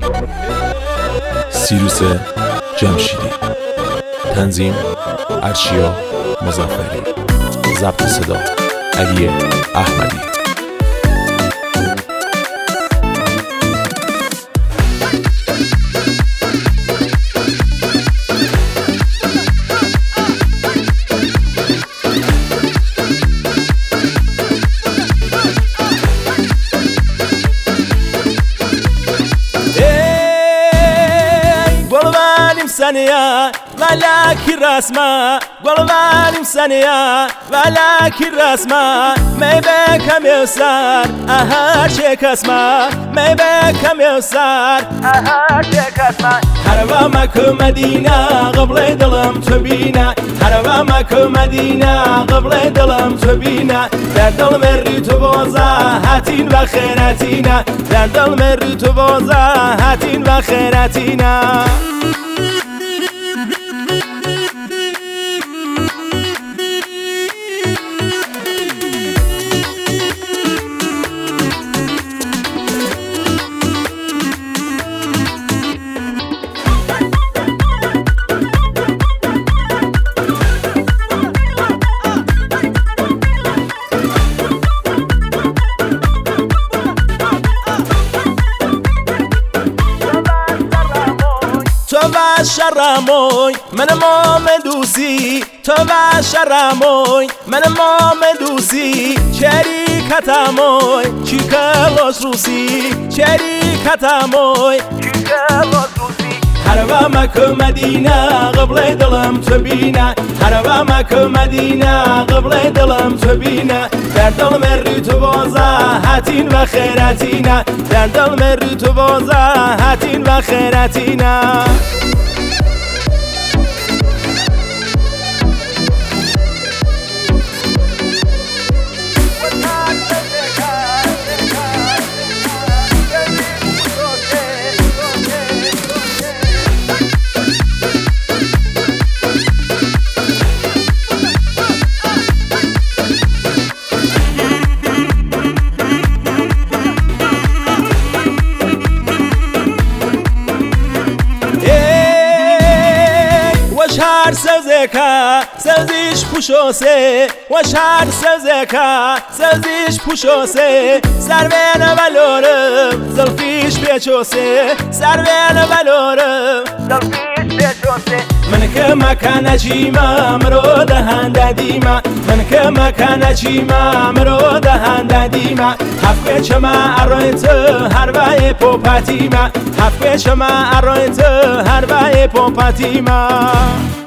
سیروس جمشیدی، تنظیم ارشیا مظفری، ضبط صدا علی احمدی. سنيا ولكن رسمة قلباني سنيا ولكن رسمة ما بكم يسار أهار شيك اسمه ما بكم يسار أهار شيك اسمه حرمك مدينة قبل دلم تبينا حرمك مدينة قبل دلم تبينا در دل مری تو بازا هاتين و خیراتینا در دل مری تو بازا هاتين و خیراتینا تو و شرموی من مام دوسی تو و شرموی من مام دوسی شریکتموی چیکلاس روسی شریکتموی چیکلاس روسی حرمك مدينة قبل دلم تبينا حرمك مدينة قبل دلم تبينا در دل مری تو بازا هاتين و خیراتینا در دل مری تو بازا هاتين و خیراتینا شهر سوزکا سوزیش پوشوسه و شهر سوزکا سوزیش پوشوسه سرون ولورم زلفیش پیچوسه سرون ولورم زلفیش پیچوسه من که مکان جیما مرو دهان دادیما من که مکان جیما مرو دهان دادیما حفظ چما ارویت هر وای پوپاتیما حفظ چما ارویت هر وای پوپاتیما